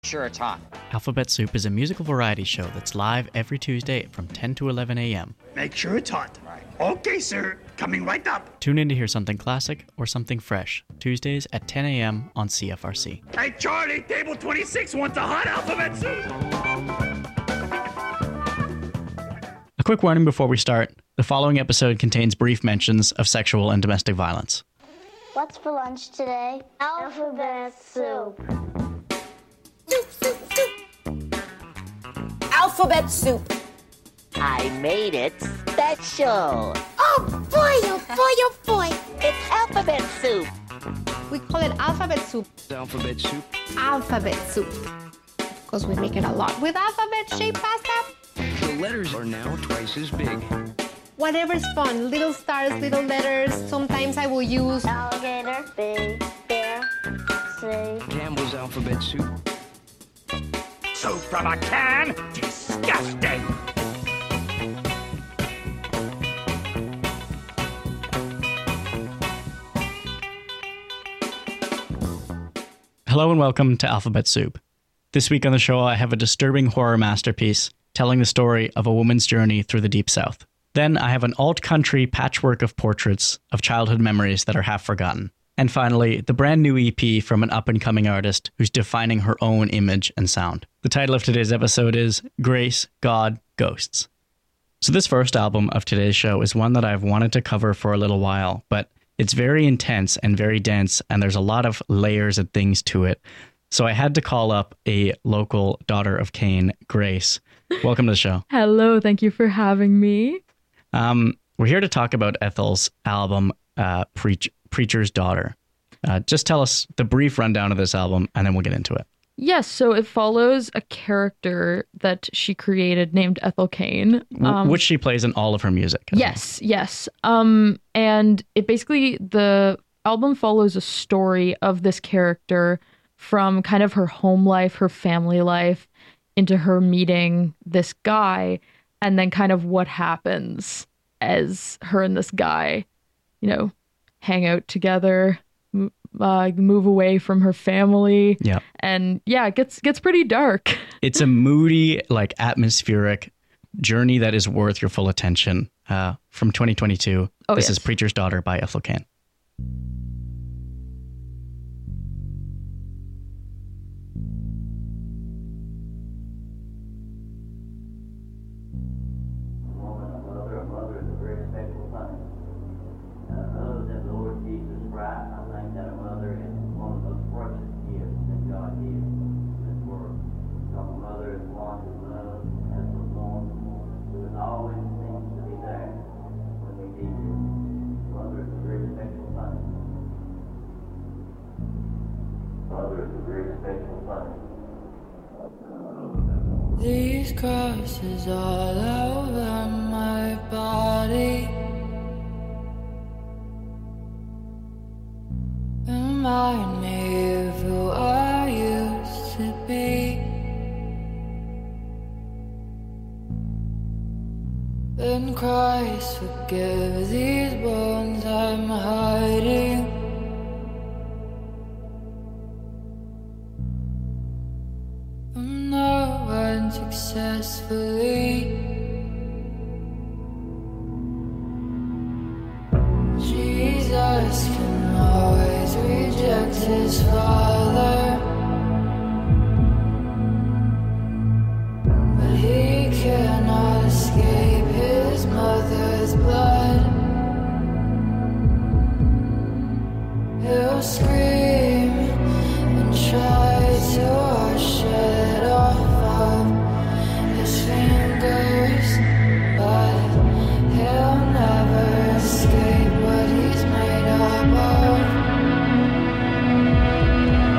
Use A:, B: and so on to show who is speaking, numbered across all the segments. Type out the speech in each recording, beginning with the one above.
A: Sure, it's hot.
B: Alphabet Soup is a musical variety show that's live every Tuesday from 10 to 11 a.m.
C: Make sure it's hot.
A: Right.
C: Okay, sir. Coming right up.
B: Tune in to hear something classic or something fresh, Tuesdays at 10 a.m. on CFRC.
C: Hey, Charlie, table 26 wants a hot alphabet soup.
B: A quick warning before we start. The following episode contains brief mentions of sexual and domestic violence.
D: What's for lunch today? Alphabet soup.
E: Soup, soup, soup. Alphabet soup.
F: I made it special.
E: Oh boy, oh boy, oh boy.
F: It's alphabet soup.
G: We call it alphabet soup.
H: Alphabet soup.
G: Alphabet soup. Because we make it a lot with alphabet-shaped pasta.
H: The letters are now twice as big.
G: Whatever's fun. Little stars, little letters. Sometimes I will use
D: Alligator, big, bear, C.
H: Campbell's alphabet soup.
C: Soup from a can? Disgusting.
B: Hello and welcome to Alphabet Soup. This week on the show, I have a disturbing horror masterpiece telling the story of a woman's journey through the Deep South. Then I have an alt-country patchwork of portraits of childhood memories that are half forgotten. And finally, the brand new EP from an up-and-coming artist who's defining her own image and sound. The title of today's episode is Grace, God, Ghosts. So this first album of today's show is one that I've wanted to cover for a little while, but it's very intense and very dense, and there's a lot of layers and things to it. So I had to call up a local daughter of Cain, Grace. Welcome to the show.
I: Hello, thank you for having me.
B: We're here to talk about Ethel's album, Preacher's Daughter. Just tell us the brief rundown of this album, and then we'll get into it.
I: Yes, so it follows a character that she created named Ethel Cain.
B: Which she plays in all of her music.
I: Yes. And it basically, the album follows a story of this character from kind of her home life, her family life, into her meeting this guy, and then kind of what happens as her and this guy, hang out together, move away from her family.
B: Yeah.
I: And yeah, it gets pretty dark.
B: It's a moody, atmospheric journey that is worth your full attention. From 2022. This is Preacher's Daughter by Ethel Cain.
J: These crosses all over my body remind me of who I used to be. Then Christ forgive these wounds I'm hiding. Successfully, Jesus can always reject his Father, but he cannot escape his mother's blood. He'll scream and try to wash it off his fingers, but he'll never escape what he's made up of.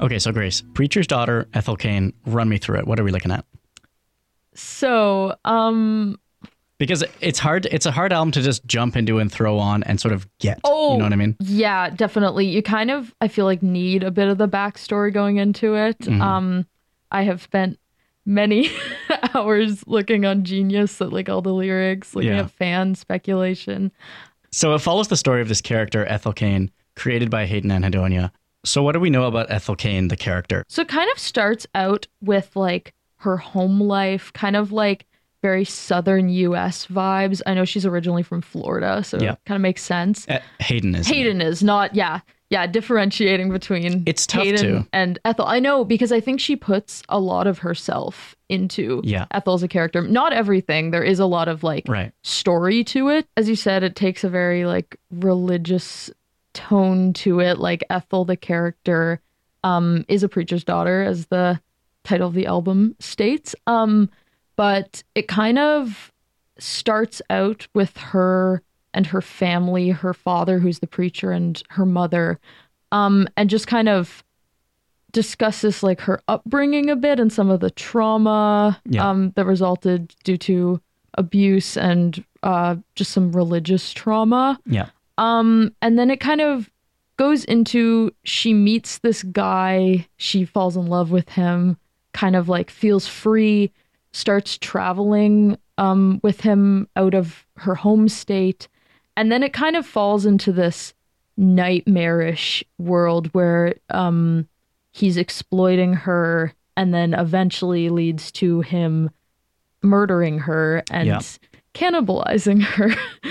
B: Okay, so Grace, Preacher's Daughter, Ethel Cain, run me through it. What are we looking at?
I: So,
B: Because it's a hard album to just jump into and throw on and sort of get.
I: Oh,
B: you know what I mean?
I: Yeah, definitely. You kind of, I feel like, need a bit of the backstory going into it.
B: Mm-hmm.
I: I have spent many hours looking on Genius at like all the lyrics, looking at fan speculation.
B: So it follows the story of this character, Ethel Cain, created by Hayden Anhedonia. So what do we know about Ethel Cain, the character?
I: So it kind of starts out with like her home life, kind of like very southern US vibes. I know she's originally from Florida, so it kind of makes sense.
B: Hayden is
I: not, differentiating between
B: it's tough
I: Hayden
B: too.
I: and Ethel. I know, because I think she puts a lot of herself into Ethel as a character. Not everything. There is a lot of like story to it. As you said, it takes a very like religious tone to it. Like Ethel, the character, is a preacher's daughter, as the title of the album states. But it kind of starts out with her and her family, her father, who's the preacher, and her mother, and just kind of discusses like her upbringing a bit and some of the trauma that resulted due to abuse and just some religious trauma. And then it kind of goes into, she meets this guy, she falls in love with him, kind of like feels free, starts traveling with him out of her home state. And then it kind of falls into this nightmarish world where he's exploiting her, and then eventually leads to him murdering her and cannibalizing her.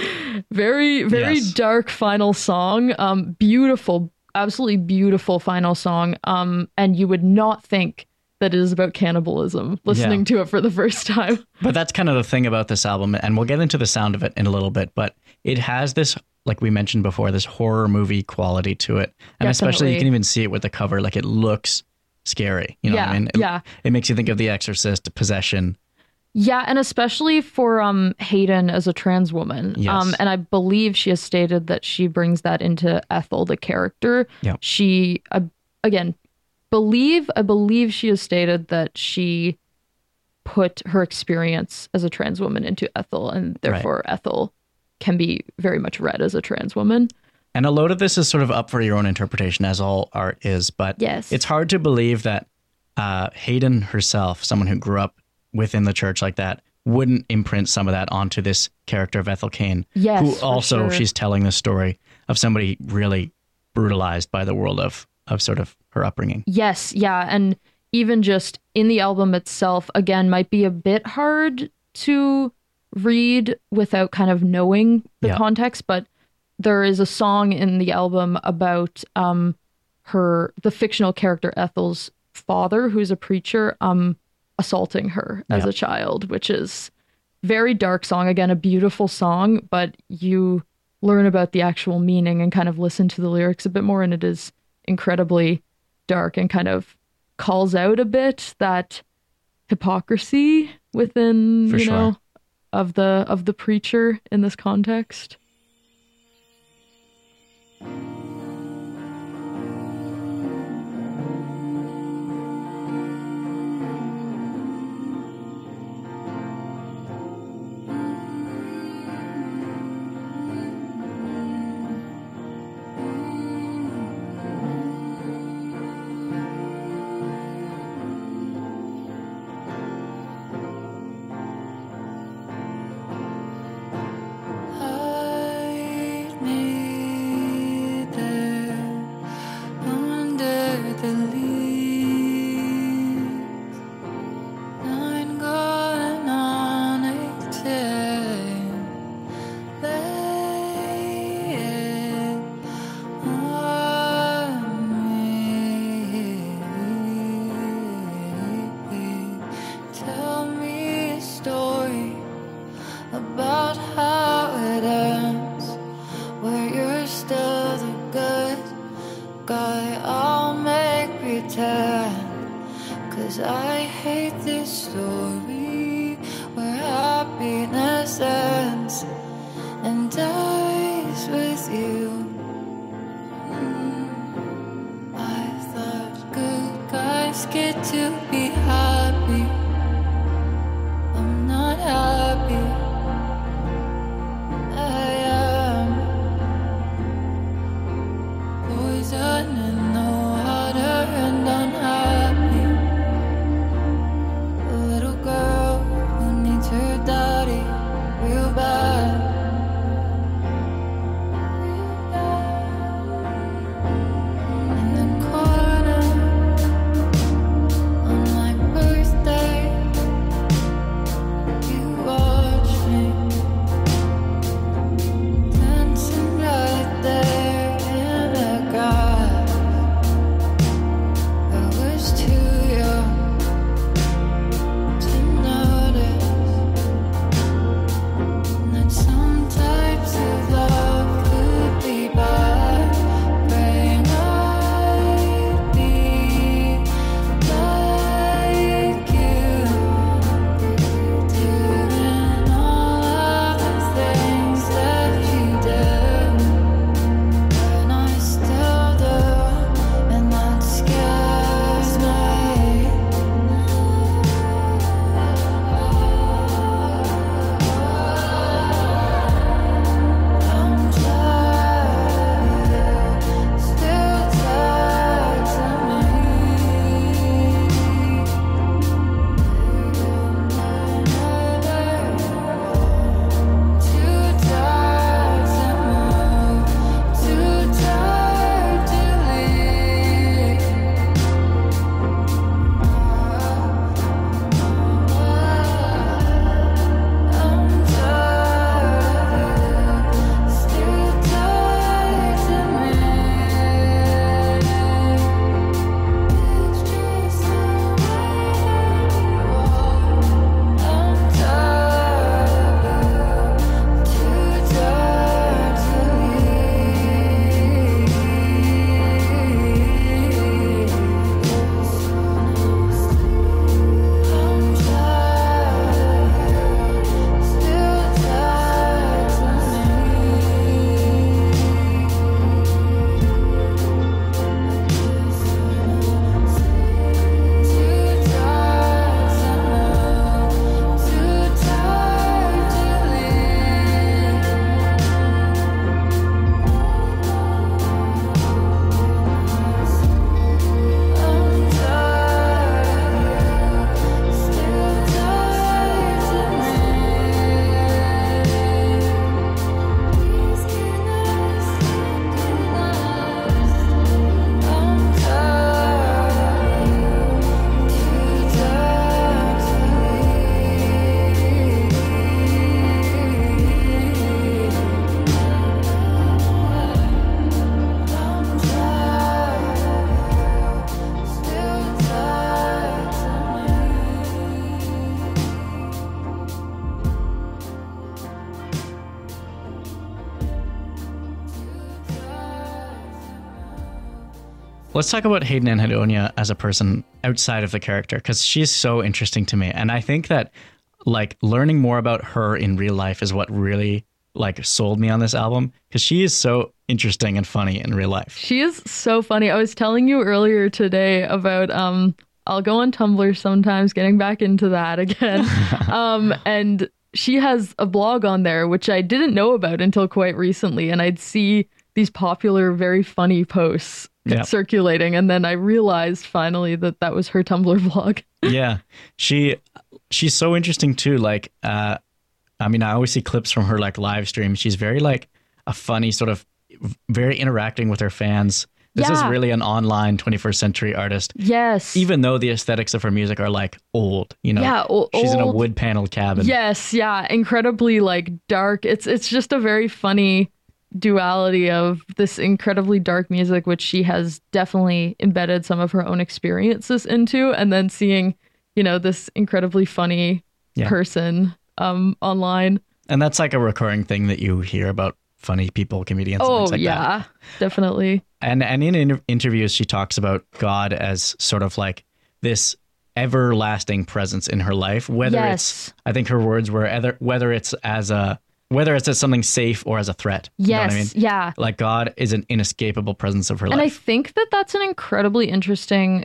I: Very, very dark final song. Beautiful, absolutely beautiful final song. And you would not think that it is about cannibalism listening to it for the first time.
B: But that's kind of the thing about this album, and we'll get into the sound of it in a little bit, but it has this, like we mentioned before, this horror movie quality to it. And especially you can even see it with the cover, like it looks scary. You know what I mean? It makes you think of The Exorcist, Possession.
I: Yeah, and especially for Hayden as a trans woman.
B: Yes.
I: And I believe she has stated that she brings that into Ethel, the character. She, again, I believe she has stated that she put her experience as a trans woman into Ethel, and therefore Ethel can be very much read as a trans woman.
B: And a load of this is sort of up for your own interpretation, as all art is, but it's hard to believe that Hayden herself, someone who grew up within the church like that, wouldn't imprint some of that onto this character of Ethel Cain, who also, she's telling the story of somebody really brutalized by the world of sort of her upbringing.
I: Yes, yeah, and even just in the album itself, again, might be a bit hard to read without kind of knowing the context, but there is a song in the album about the fictional character Ethel's father, who's a preacher, assaulting her as a child, which is very dark song. Again, a beautiful song, but you learn about the actual meaning and kind of listen to the lyrics a bit more, and it is incredibly dark and kind of calls out a bit that hypocrisy within, know, of the preacher in this context.
J: I thought good. it to be happy. I'm not happy. I am poison in the water and unhappy. A little girl who needs her daddy real bad. In the corner on my birthday, you watch me dancing right there in the grass. I was too young to notice that some types of love could be bad. Praying I'd be like you, doing all of the things that you do, and I still do, and that scares me. I'm tired, still tired to me. Too tired to move, too tired to leave. I'm tired, still tired to me. It's just the way you are. I'm tired, too tired to leave. I'm tired, still tired to me. Too tired to move, too tired to leave. I'm tired, still tired to me. Please can I sleep tonight? I'm tired, too tired to leave. I'm tired, still tired to me.
B: Let's talk about Hayden Anhedonia as a person outside of the character, because she's so interesting to me. And I think that like learning more about her in real life is what really like sold me on this album, because she is so interesting and funny in real life.
I: She is so funny. I was telling you earlier today about I'll go on Tumblr sometimes, getting back into that again. And she has a blog on there, which I didn't know about until quite recently. And I'd see these popular, very funny posts
B: Yep.
I: circulating. And then I realized finally that that was her Tumblr blog.
B: Yeah. She's so interesting too. Like, I mean, I always see clips from her like live stream. She's very like a funny sort of very interacting with her fans. This is
I: Yeah.
B: really an online 21st century artist.
I: Yes.
B: Even though the aesthetics of her music are like old, you know,
I: Yeah,
B: she's in a
I: old.
B: wood paneled cabin.
I: Yes, yeah, incredibly like dark. It's just a very funny duality of this incredibly dark music, which she has definitely embedded some of her own experiences into, and then seeing, you know, this incredibly funny
B: Yeah.
I: person online.
B: And that's like a recurring thing that you hear about funny people, comedians, and
I: Oh
B: things like
I: yeah,
B: that.
I: definitely.
B: And in interviews, she talks about God as sort of like this everlasting presence in her life. Whether it's, I think her words were whether it's as something safe or as a threat.
I: Yes,
B: You know what I mean?
I: yeah.
B: Like God is an inescapable presence of her
I: And I
B: life.
I: think that that's an incredibly interesting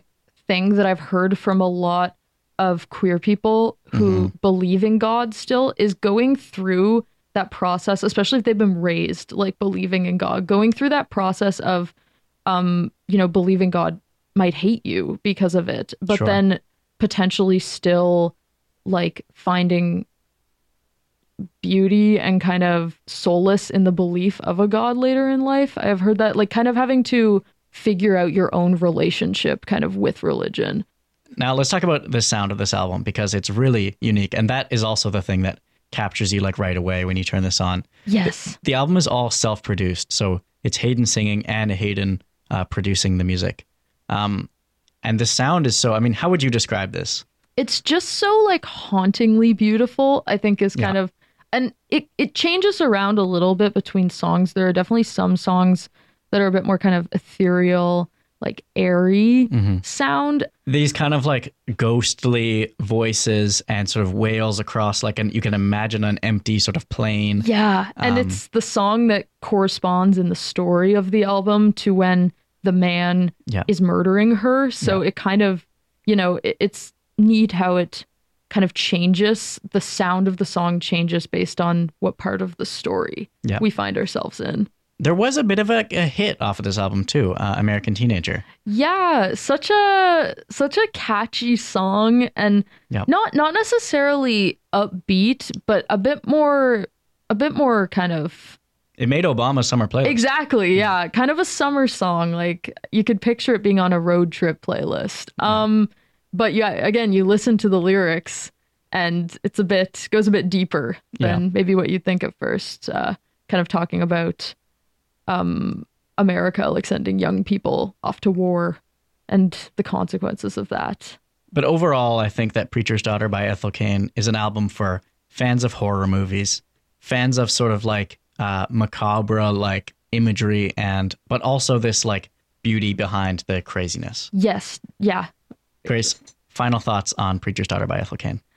I: thing that I've heard from a lot of queer people who believe in God still is going through that process, especially if they've been raised like believing in God, going through that process of, believing God might hate you because of it, but
B: Sure.
I: then potentially still like finding beauty and kind of solace in the belief of a God later in life. I've heard that, like, kind of having to figure out your own relationship kind of with religion.
B: Now let's talk about the sound of this album, because it's really unique, and that is also the thing that captures you like right away when you turn this on.
I: Yes.
B: The album is all self-produced, so it's Hayden singing and Hayden producing the music. And the sound is so, I mean, how would you describe this?
I: It's just so like hauntingly beautiful, I think is kind of, and it changes around a little bit between songs. There are definitely some songs that are a bit more kind of ethereal, like airy sound.
B: These kind of like ghostly voices and sort of wails across like you can imagine an empty sort of plain.
I: Yeah. And it's the song that corresponds in the story of the album to when the man is murdering her. So it kind of, it's neat how it kind of changes. The sound of the song changes based on what part of the story we find ourselves in.
B: There was a bit of a hit off of this album too, American Teenager.
I: Yeah, such a catchy song, and not necessarily upbeat, but a bit more kind of.
B: It made Obama's summer playlist.
I: Exactly, yeah, kind of a summer song. Like you could picture it being on a road trip playlist. But yeah, again, you listen to the lyrics, and it's goes a bit deeper than maybe what you'd think at first. Kind of talking about America like sending young people off to war and the consequences of that.
B: But overall, I think that Preacher's Daughter by Ethel Cain is an album for fans of horror movies, fans of sort of like macabre like imagery, but also this like beauty behind the craziness.
I: Yes. Yeah.
B: Grace, final thoughts on Preacher's Daughter by Ethel Cain.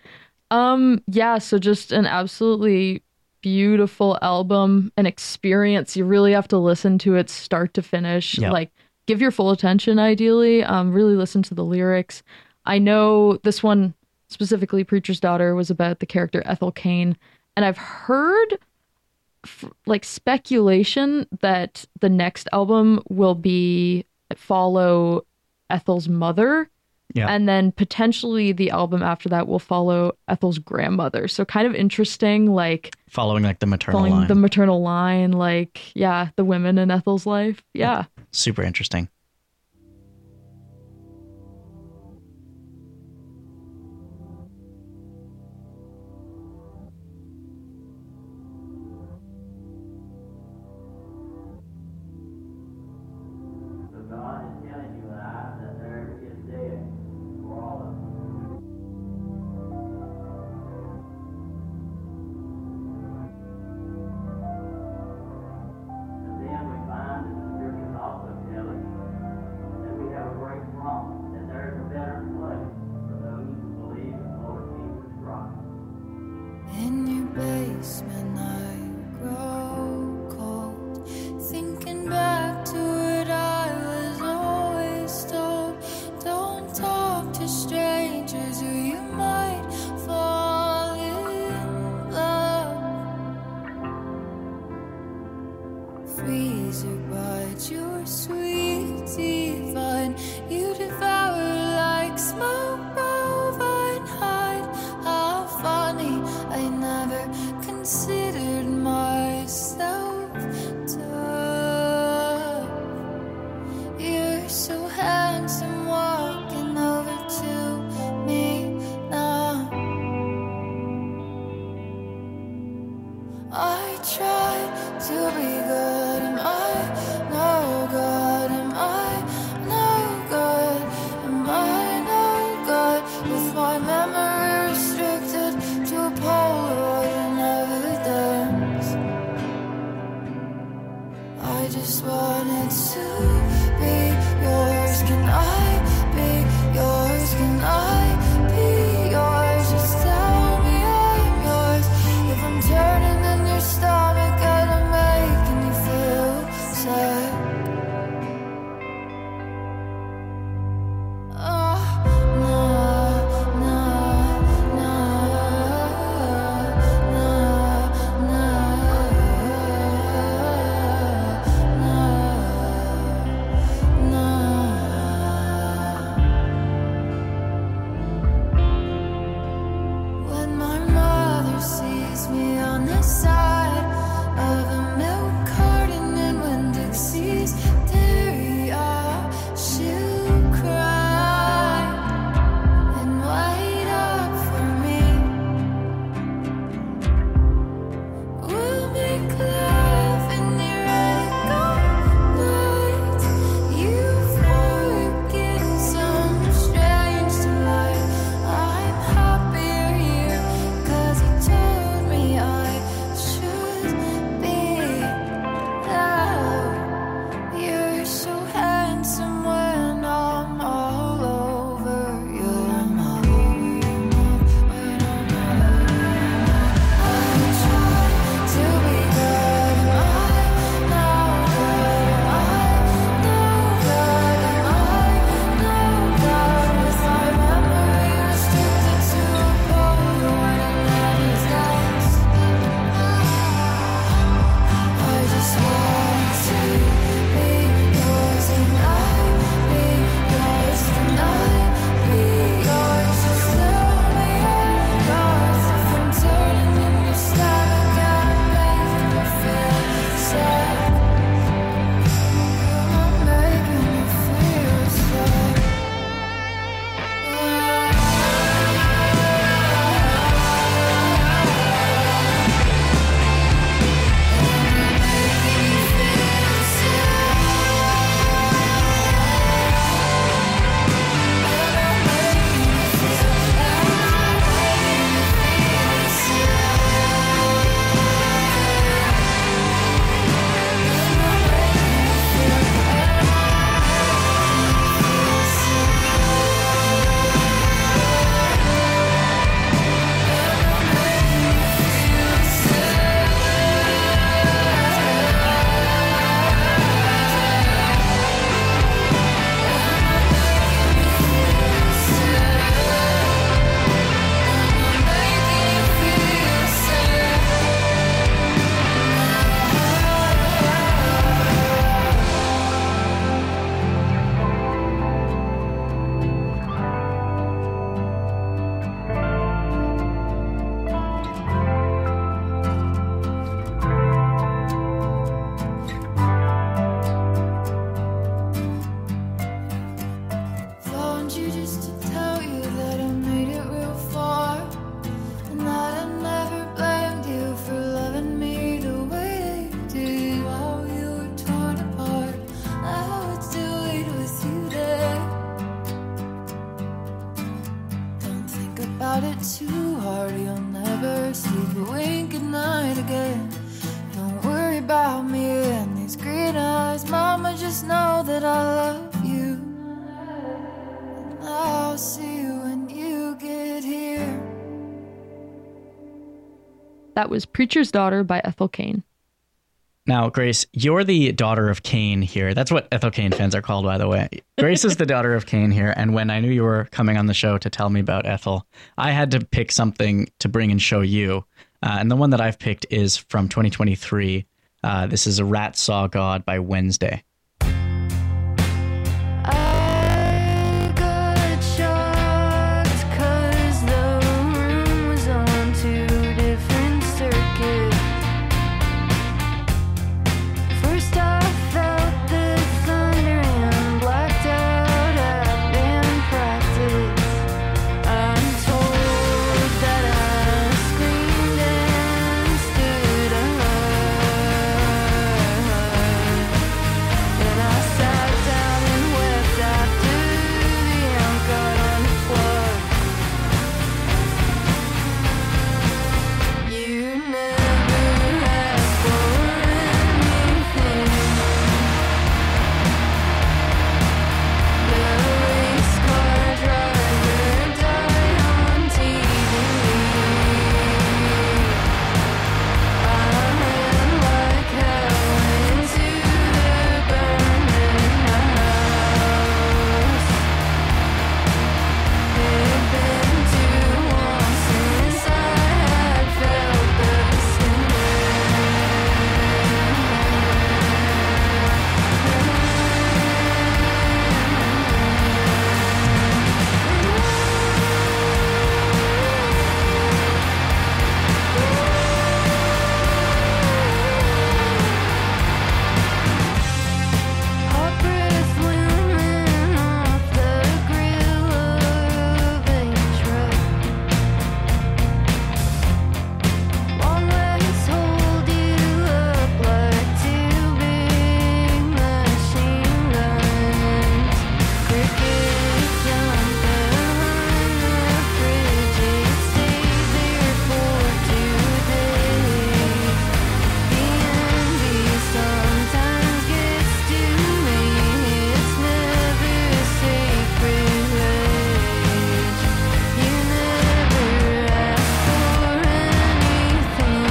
I: So just an absolutely beautiful album, an experience. You really have to listen to it start to finish. Like give your full attention ideally. Really listen to the lyrics. I know this one specifically, Preacher's Daughter, was about the character Ethel Cain, and I've heard like speculation that the next album will follow Ethel's mother. Yeah. And then potentially the album after that will follow Ethel's grandmother. So kind of interesting, like
B: following like the maternal line.
I: The maternal line, like, the women in Ethel's life. Yeah.
B: Super interesting.
J: too hard, you'll never sleep a wink at night again. Don't worry about me and these green eyes, mama, just know that I love you. And I'll see you when you get here.
I: That was Preacher's Daughter by Ethel Cain.
B: Now, Grace, you're the daughter of Cain here. That's what Ethel Cain fans are called, by the way. Grace is the daughter of Cain here. And when I knew you were coming on the show to tell me about Ethel, I had to pick something to bring and show you. And the one that I've picked is from 2023. This is A Rat Saw God by Wednesday.
J: I got shocked 'cause the room was on 2 different circuits. First I felt the thunder and blacked out at band practice. I'm told that I screamed and stood up. And I sat down and wept after the amp got unplugged. You never asked for anything. The race car driver died on TV. I ran like hell into the burning house. It'd been too long since I had felt the hot breath women off the grill of a truck. Long legs hold you up like 2 big machine guns. Crickets jump behind the fridge. It stays there for 2 days. The envy sometimes gets to me. It's never sacrilege. You never ask for anything.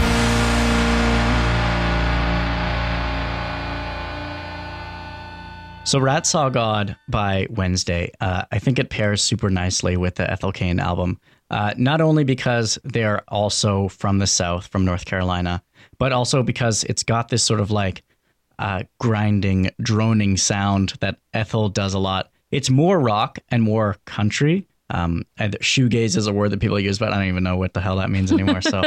B: So Rat Saw God by Wednesday, I think it pairs super nicely with the Ethel Cain album, not only because they're also from the South, from North Carolina, but also because it's got this sort of like grinding, droning sound that Ethel does a lot. It's more rock and more country. And shoegaze is a word that people use, but I don't even know what the hell that means anymore. So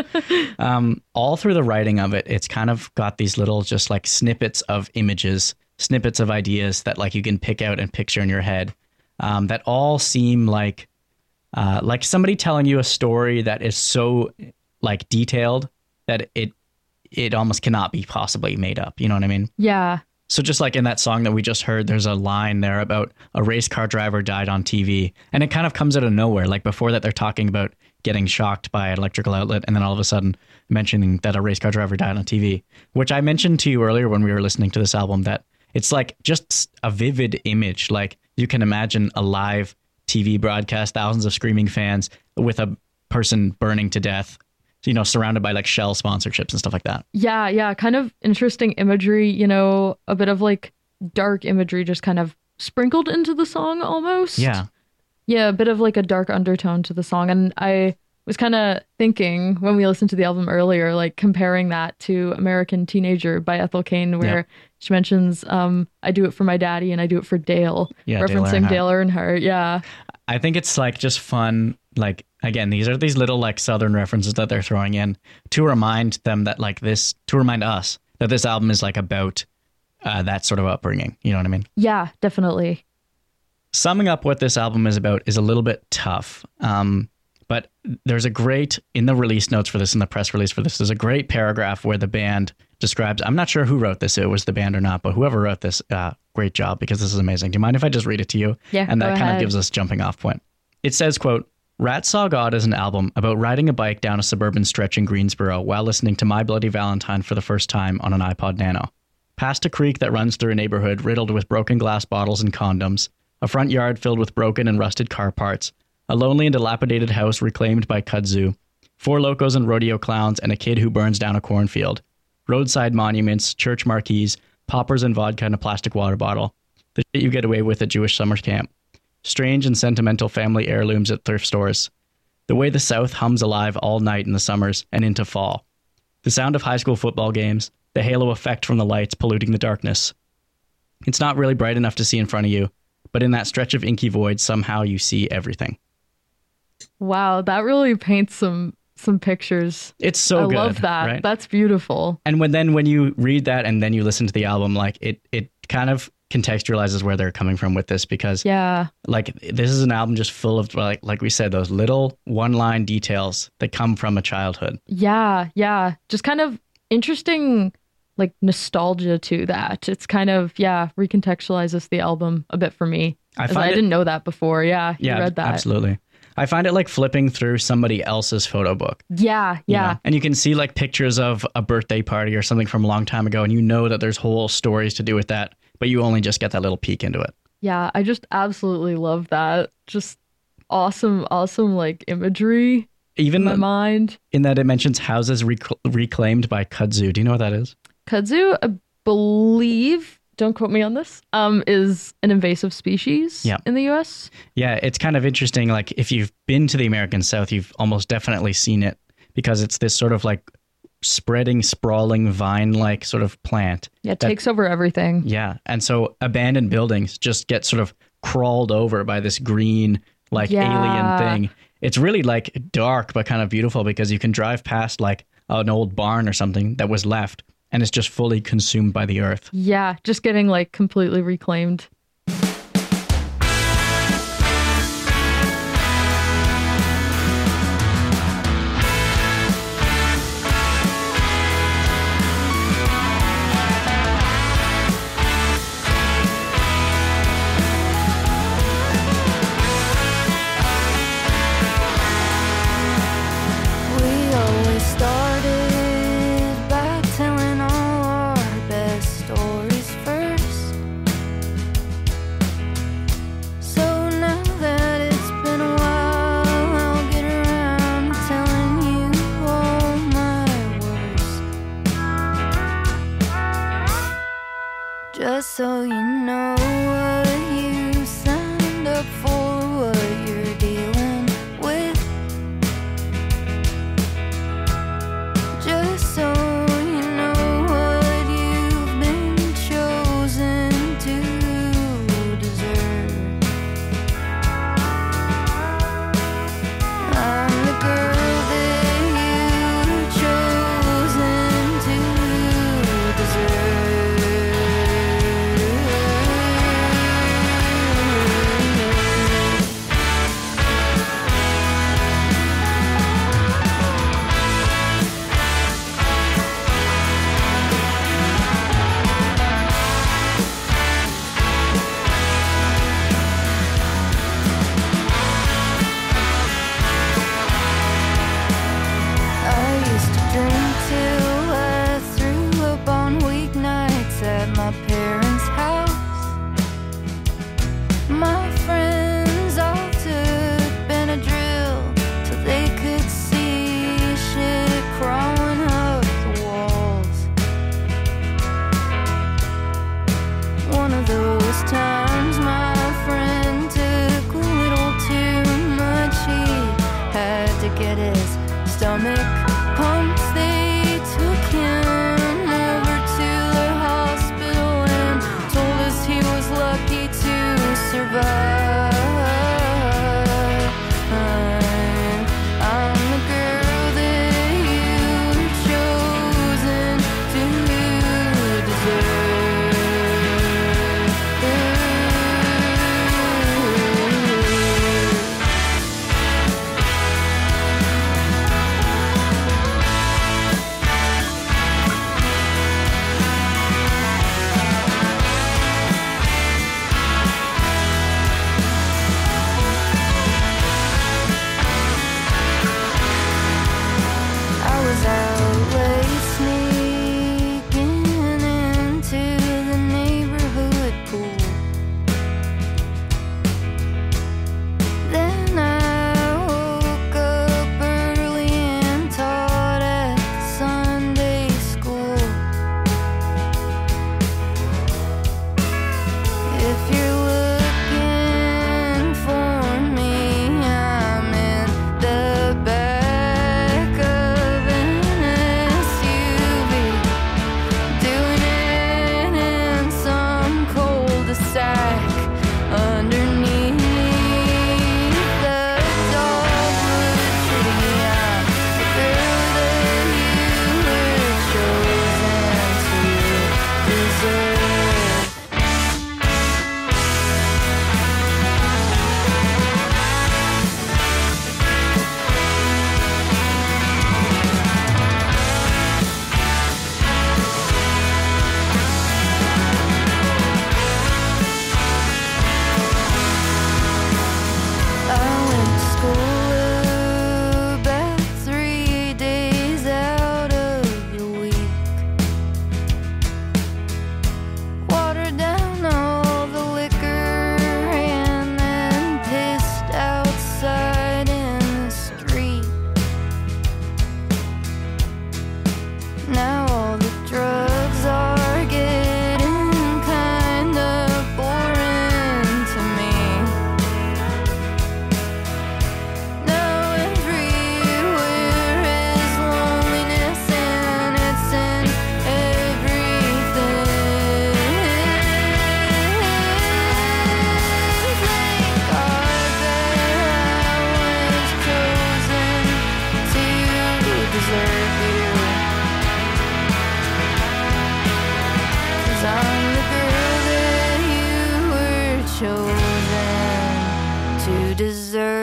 B: all through the writing of it, it's kind of got these little just like snippets of images, snippets of ideas that like you can pick out and picture in your head, that all seem like somebody telling you a story that is so like detailed that it almost cannot be possibly made up. You know what I mean?
I: Yeah.
B: So just like in that song that we just heard, there's a line there about a race car driver died on TV, and it kind of comes out of nowhere. Like before that, they're talking about getting shocked by an electrical outlet, and then all of a sudden mentioning that a race car driver died on TV, which I mentioned to you earlier when we were listening to this album, that it's like just a vivid image. Like you can imagine a live TV broadcast, thousands of screaming fans with a person burning to death, you know, surrounded by like Shell sponsorships and stuff like that.
I: Yeah. Kind of interesting imagery, you know, a bit of like dark imagery just kind of sprinkled into the song almost.
B: Yeah,
I: a bit of like a dark undertone to the song. And I was kind of thinking when we listened to the album earlier, like comparing that to American Teenager by Ethel Cain, where she mentions, I do it for my daddy and I do it for Dale, referencing Dale Earnhardt. Yeah.
B: I think it's like just fun. Like, again, these are these little like Southern references that they're throwing in to remind them that like this, to remind us that this album is like about that sort of upbringing. You know what I mean?
I: Yeah, definitely.
B: Summing up what this album is about is a little bit tough. But there's a great, in the release notes for this, in the press release for this, there's a great paragraph where the band describes, I'm not sure who wrote this, it was the band or not, but whoever wrote this, great job, because this is amazing. Do you mind if I just read it to you?
I: Yeah,
B: And that
I: go
B: kind
I: ahead.
B: of gives us jumping off point. It says, quote, Rat Saw God is an album about riding a bike down a suburban stretch in Greensboro while listening to My Bloody Valentine for the first time on an iPod Nano. Past a creek that runs through a neighborhood riddled with broken glass bottles and condoms, a front yard filled with broken and rusted car parts, a lonely and dilapidated house reclaimed by kudzu, 4 locos and rodeo clowns, and a kid who burns down a cornfield, roadside monuments, church marquees, poppers and vodka in a plastic water bottle, the shit you get away with at Jewish summer camp, strange and sentimental family heirlooms at thrift stores, the way the South hums alive all night in the summers and into fall, the sound of high school football games, the halo effect from the lights polluting the darkness. It's not really bright enough to see in front of you, but in that stretch of inky void, somehow you see everything.
I: Wow, that really paints some pictures.
B: It's so good.
I: I love that.
B: Right?
I: That's beautiful.
B: And when you read that and then you listen to the album, like it kind of contextualizes where they're coming from with this, because like this is an album just full of like we said, those little one-line details that come from a childhood.
I: Yeah. Just kind of interesting, like nostalgia to that. It's kind of recontextualizes the album a bit for me. I didn't know that before. Yeah, you read that.
B: Absolutely. I find it like flipping through somebody else's photo book.
I: Yeah.
B: You know? And you can see like pictures of a birthday party or something from a long time ago, and you know that there's whole stories to do with that, but you only just get that little peek into it.
I: Yeah, I just absolutely love that. Just awesome like imagery. Even in my mind.
B: In that it mentions houses reclaimed by kudzu. Do you know what that is?
I: Kudzu, I believe, don't quote me on this, is an invasive species in the US.
B: Yeah, it's kind of interesting. Like if you've been to the American South, you've almost definitely seen it, because it's this sort of like spreading, sprawling vine-like sort of plant.
I: Yeah, it takes over everything.
B: Yeah, and so abandoned buildings just get sort of crawled over by this green, like alien thing. It's really like dark, but kind of beautiful, because you can drive past like an old barn or something that was left, and it's just fully consumed by the earth.
I: Yeah, just getting like completely reclaimed.
J: deserve.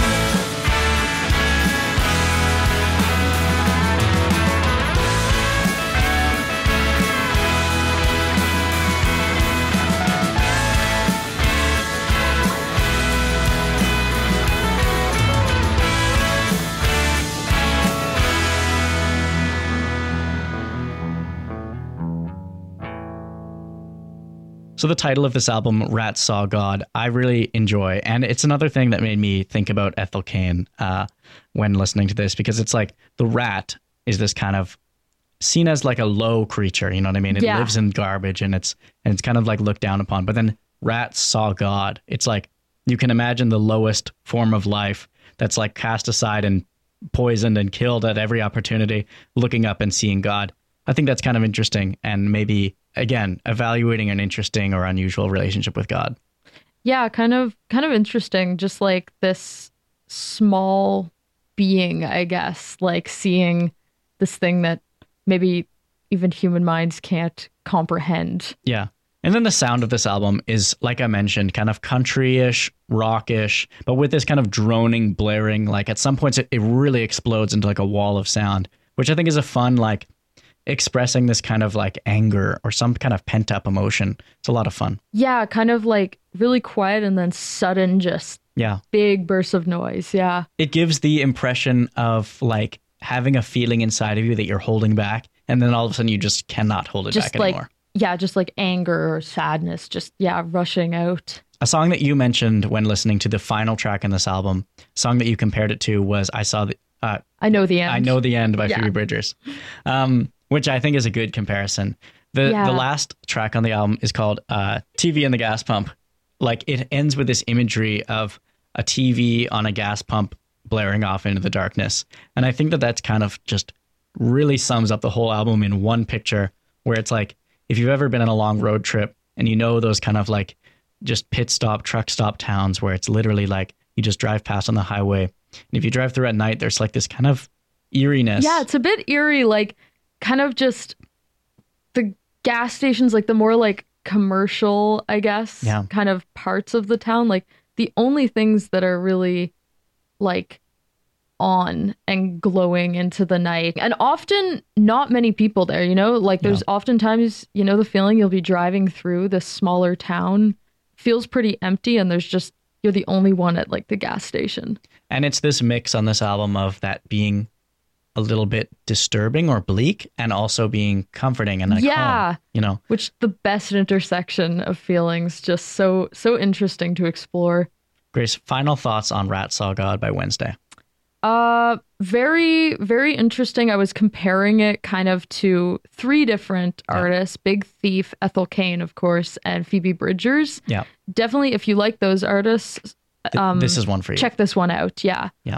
B: So the title of this album, Rats Saw God, I really enjoy. And it's another thing that made me think about Ethel Cain when listening to this, because it's like the rat is this kind of seen as like a low creature, you know what I mean? It lives in garbage and it's kind of like looked down upon. But then rats saw God. It's like you can imagine the lowest form of life that's like cast aside and poisoned and killed at every opportunity, looking up and seeing God. I think that's kind of interesting, and maybe, again, evaluating an interesting or unusual relationship with God.
I: Yeah, kind of interesting. Just like this small being, I guess, like seeing this thing that maybe even human minds can't comprehend.
B: Yeah. And then the sound of this album is, like I mentioned, kind of country-ish, rock-ish, but with this kind of droning, blaring, like at some points it really explodes into like a wall of sound, which I think is a fun, like, expressing this kind of like anger or some kind of pent up emotion. It's a lot of fun.
I: Yeah, kind of like really quiet and then sudden, just big bursts of noise. Yeah.
B: It gives the impression of like having a feeling inside of you that you're holding back, and then all of a sudden you just cannot hold it back anymore.
I: Yeah, just like anger or sadness, just rushing out.
B: A song that you mentioned when listening to the final track in this album, song that you compared it to was I Know the End. I Know the End by Phoebe Bridgers. Which I think is a good comparison. The last track on the album is called TV and the Gas Pump. Like it ends with this imagery of a TV on a gas pump blaring off into the darkness. And I think that that's kind of just really sums up the whole album in one picture, where it's like, if you've ever been on a long road trip and you know those kind of like just pit stop, truck stop towns where it's literally like you just drive past on the highway. And if you drive through at night, there's like this kind of eeriness.
I: Yeah, it's a bit eerie, like kind of just the gas stations, like the more like commercial, I guess, kind of parts of the town, like the only things that are really like on and glowing into the night, and often not many people there, you know, like there's oftentimes, you know, the feeling you'll be driving through this smaller town, feels pretty empty, and there's just, you're the only one at like the gas station.
B: And it's this mix on this album of that being a little bit disturbing or bleak, and also being comforting and like calm, you know,
I: which the best intersection of feelings, just so interesting to explore.
B: Grace, final thoughts on Rats Saw God by Wednesday.
I: Very, very interesting. I was comparing it kind of to three different artists, Big Thief, Ethel Cain, of course, and Phoebe Bridgers.
B: Yeah.
I: Definitely, if you like those artists,
B: this is one for you.
I: Check this one out. Yeah.
B: Yeah.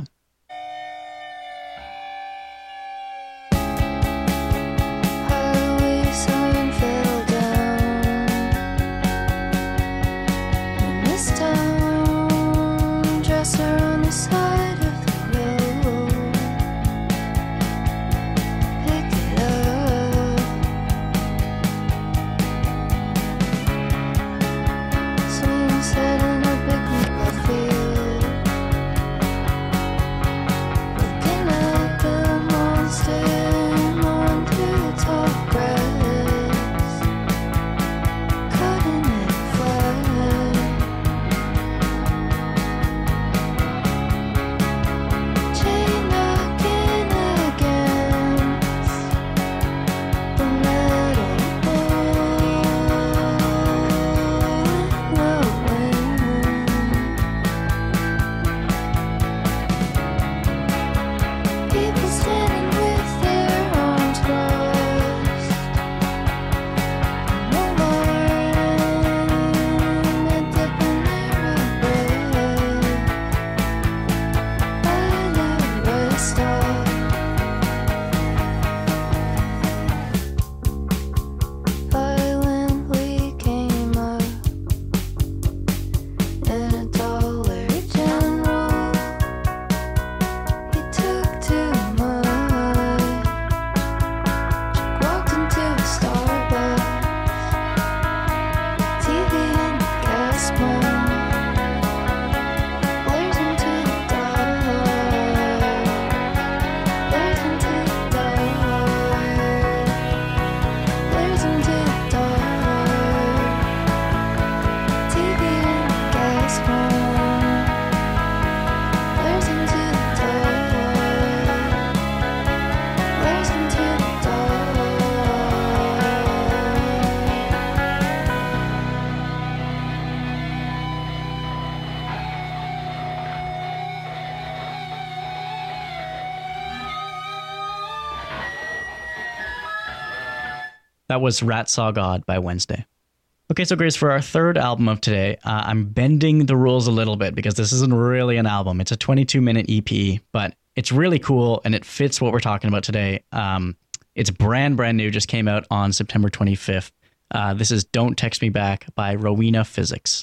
B: That was Rat Saw God by Wednesday. Okay, so Grace, for our third album of today, I'm bending the rules a little bit because this isn't really an album. It's a 22-minute EP, but it's really cool and it fits what we're talking about today. It's brand new, just came out on September 25th. This is Don't Text Me Back by Rowena Physics.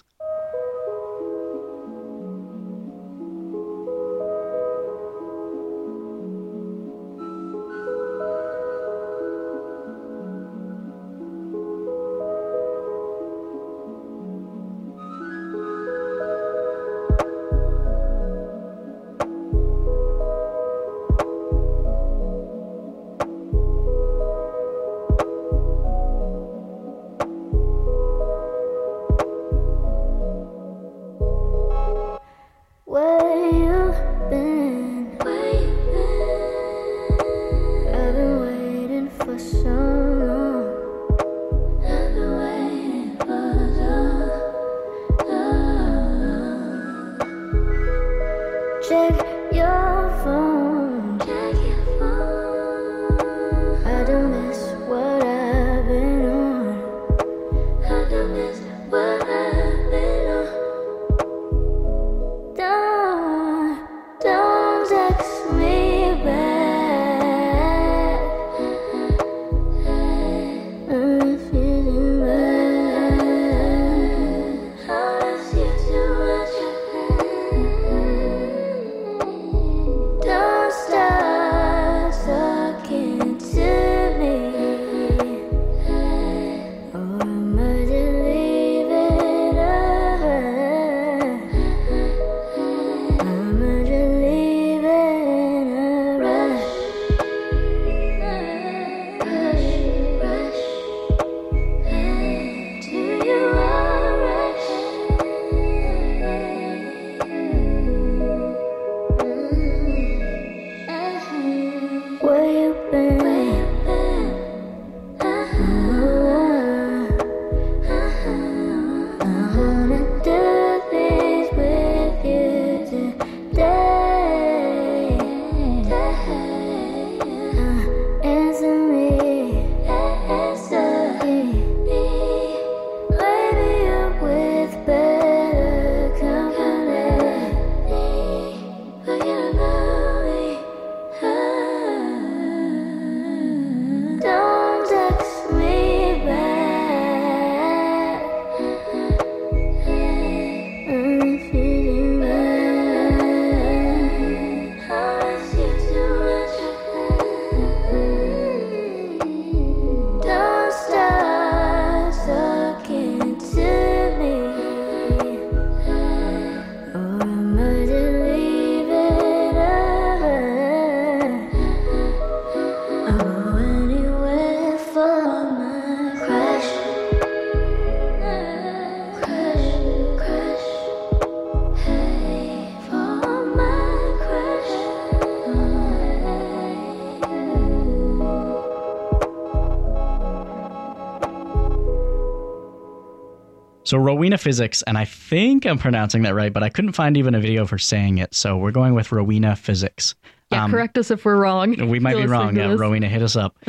B: So Rowena Physics, and I think I'm pronouncing that right, but I couldn't find even a video of her saying it. So we're going with Rowena Physics.
I: Yeah, correct us if we're wrong.
B: We might be wrong. Yeah, Rowena, hit us up.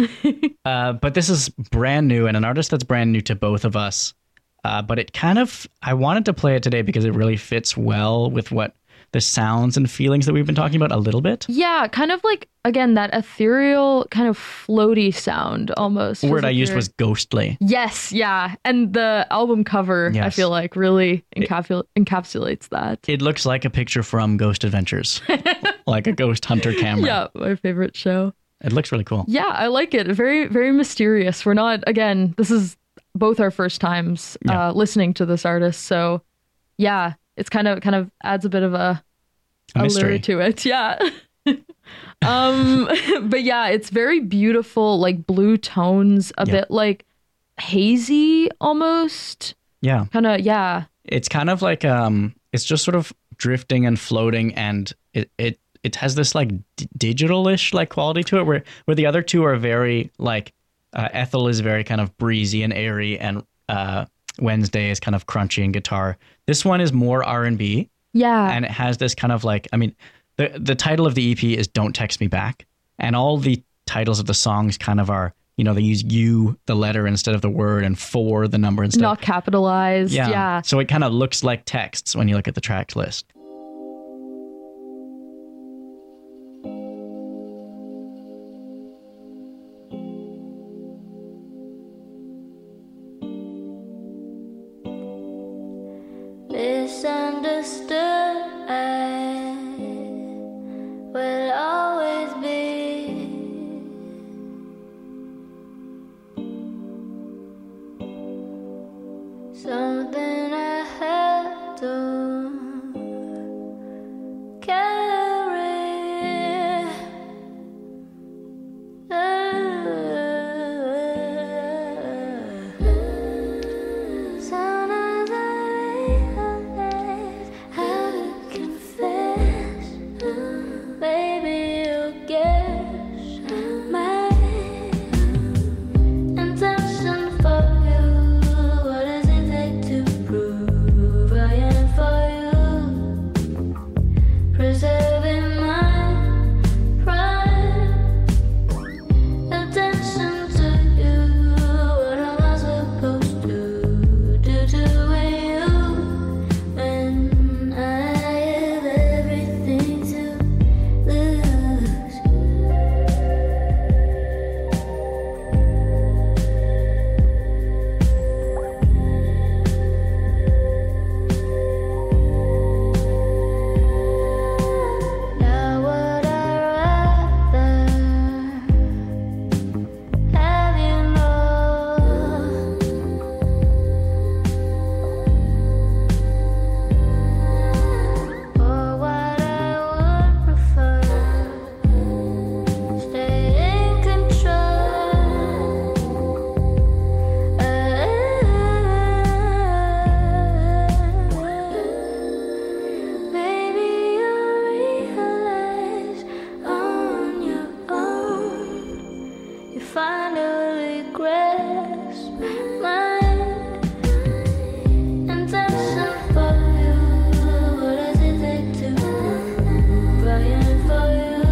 B: But this is brand new and an artist that's brand new to both of us. But it kind of, I wanted to play it today because it really fits well with what the sounds and feelings that we've been talking about a little bit.
I: Yeah, kind of like, again, that ethereal kind of floaty sound almost.
B: The word I used was ghostly.
I: Yes, yeah. And the album cover, I feel like, really encapsulates that.
B: It looks like a picture from Ghost Adventures, like a ghost hunter camera.
I: Yeah, my favorite show.
B: It looks really cool.
I: Yeah, I like it. Very, very mysterious. We're not, again, this is both our first times listening to this artist. So yeah, it's kind of adds a bit of a mystery to it. Yeah. But yeah, it's very beautiful, like blue tones, a bit like hazy almost.
B: Yeah.
I: Kind of, yeah.
B: It's kind of like, it's just sort of drifting and floating, and it has this like digital-ish like quality to it where the other two are very like, Ethel is very kind of breezy and airy, and Wednesday is kind of crunchy and guitar. This one is more R&B.
I: Yeah.
B: And it has this kind of like, I mean, the title of the EP is Don't Text Me Back. And all the titles of the songs kind of are they use you, the letter, instead of the word, and for the number instead.
I: Not capitalized. Yeah.
B: So it kind of looks like texts when you look at the track list.
D: Misunderstood, I will always be. Something I had to carry. Sometimes I realize how to confess. Maybe you'll guess my intention for you. What does it take to prove I am for you? Preserving my pride. Attention to you. What am I supposed to do to you when I have everything to lose? Now would I rather have you know? Or what I would prefer, stay in control. Maybe you'll realize on your own. You finally grasp my intention for you. What does it take to crying for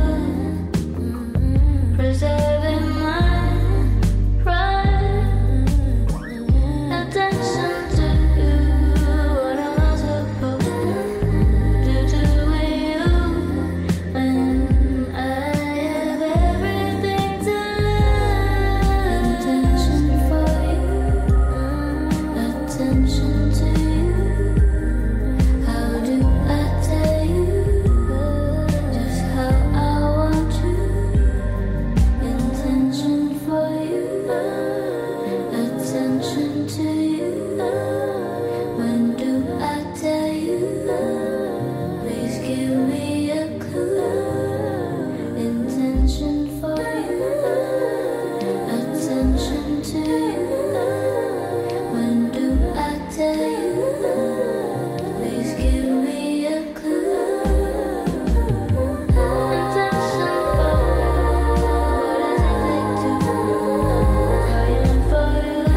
D: you? Preserving my pride. Attention to you. What am I supposed to do to you when I have everything to lose? Attention for you. Attention to you. How do I tell you just how I want you? Intention for you. Attention to you. When do I tell you? Please give me a clue. Intention for you. Attention to you. When do I tell you? Please give me a clue. Intention for you. What does it take to crying for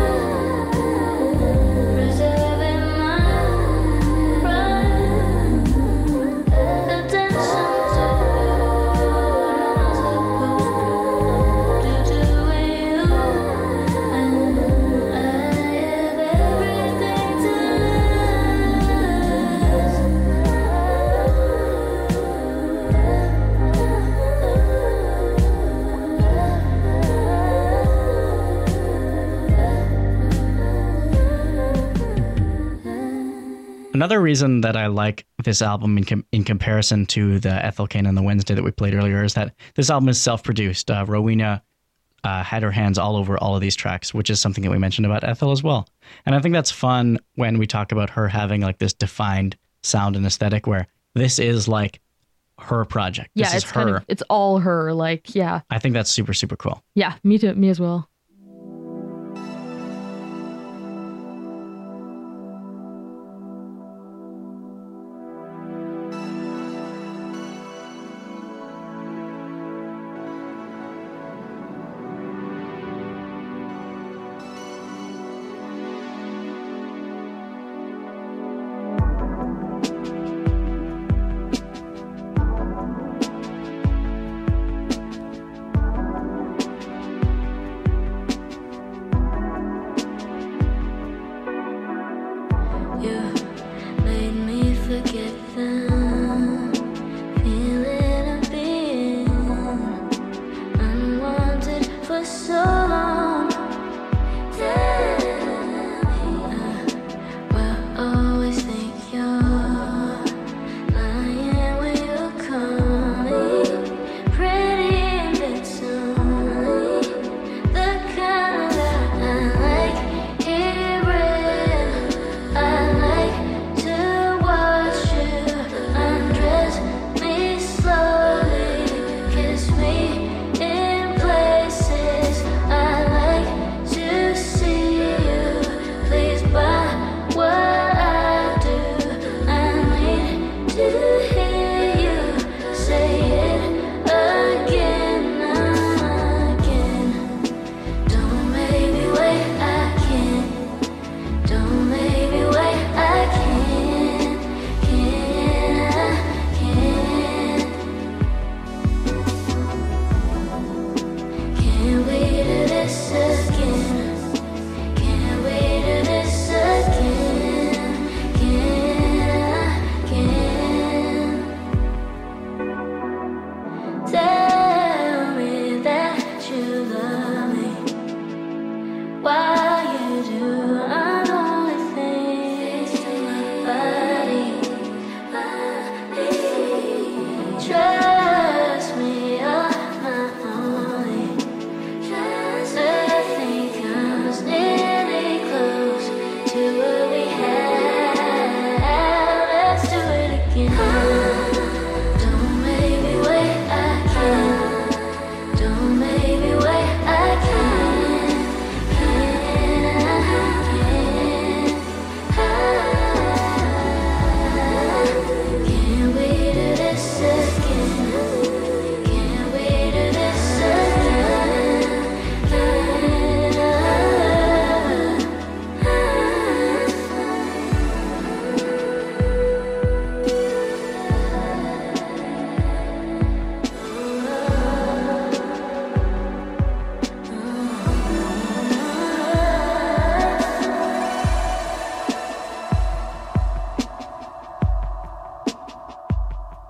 D: you? Preserving my pride. Attention to you. What am I supposed to do to you when I have everything to
B: Another reason that I like this album in comparison to the Ethel Cain and the Wednesday that we played earlier is that this album is self-produced. Rowena had her hands all over all of these tracks, which is something that we mentioned about Ethel as well. And I think that's fun when we talk about her having like this defined sound and aesthetic where this is like her project.
I: Yeah,
B: this
I: it's
B: is her.
I: it's all her. Like, yeah.
B: I think that's super, super cool.
I: Yeah, me too. Me as well.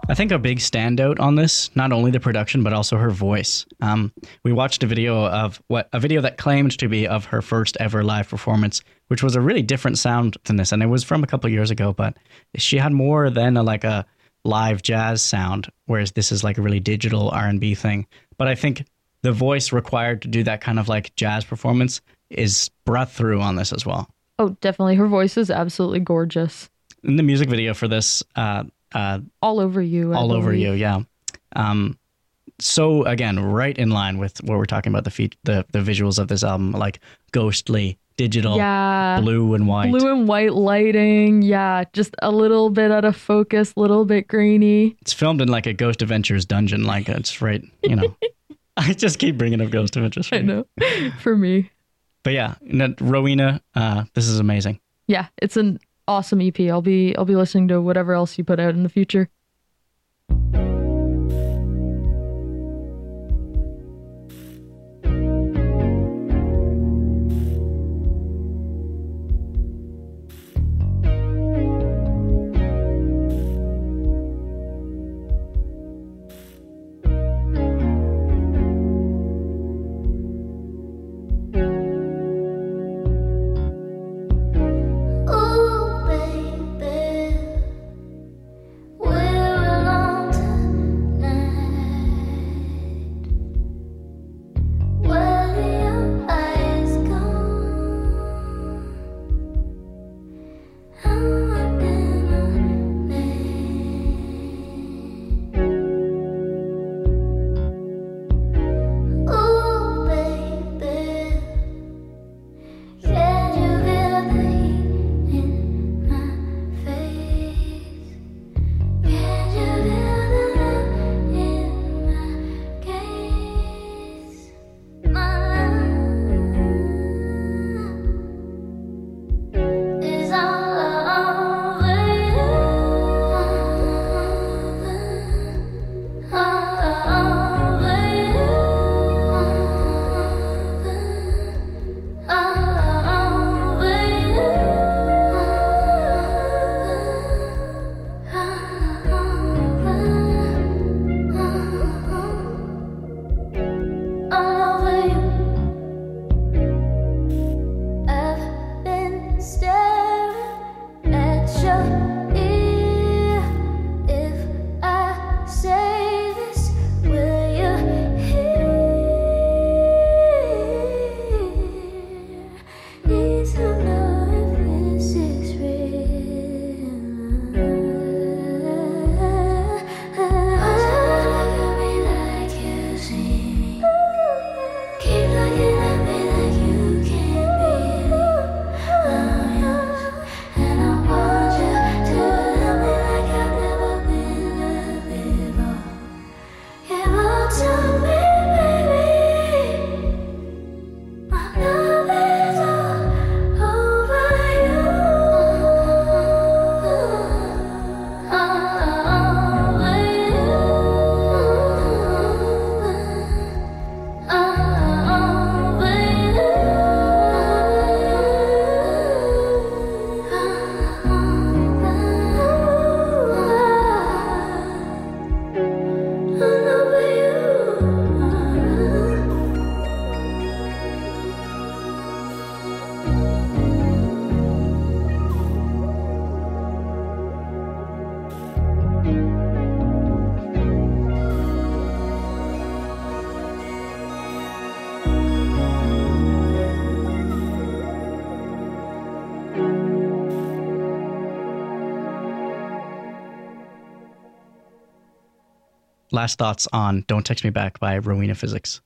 B: I think a big standout on this, not only the production, but also her voice. We watched a video that claimed to be of her first ever live performance, which was a really different sound than this. And it was from a couple of years ago, but she had more than a live jazz sound, whereas this is like a really digital R&B thing. But I think the voice required to do that kind of like jazz performance is brought through on this as well.
I: Oh, definitely. Her voice is absolutely gorgeous.
B: In the music video for this,
I: All Over You.
B: All Over You, yeah. So again, right in line with what we're talking about, the visuals of this album, like ghostly, digital, blue and white.
I: Blue and white lighting, yeah. Just a little bit out of focus, a little bit grainy.
B: It's filmed in like a Ghost Adventures dungeon, like it's right, I just keep bringing up Ghost Adventures.
I: I know, for me.
B: But yeah, Rowena, this is amazing.
I: Yeah, it's an awesome EP. I'll be listening to whatever else you put out in the future.
B: Last thoughts on Don't Text Me Back by Rowena Physics.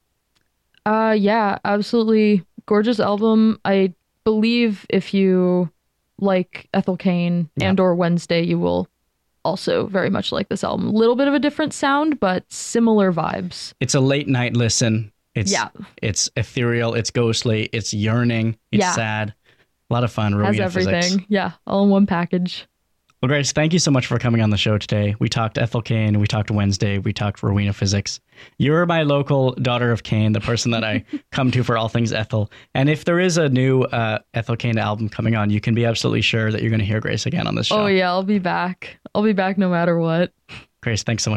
I: Yeah, absolutely gorgeous album. I believe if you like Ethel Cain and or Wednesday, you will also very much like this album. A little bit of a different sound, but similar vibes.
B: It's a late night listen. It's ethereal, it's ghostly, it's yearning, it's sad. A lot of fun. Rowena
I: Has everything.
B: Physics.
I: Yeah, all in one package.
B: Well, Grace, thank you so much for coming on the show today. We talked Ethel Cain, we talked Wednesday, we talked Rowena Physics. You're my local daughter of Cain, the person that I come to for all things Ethel. And if there is a new Ethel Cain album coming on, you can be absolutely sure that you're going to hear Grace again on this show.
I: Oh yeah, I'll be back. I'll be back no matter what.
B: Grace, thanks so much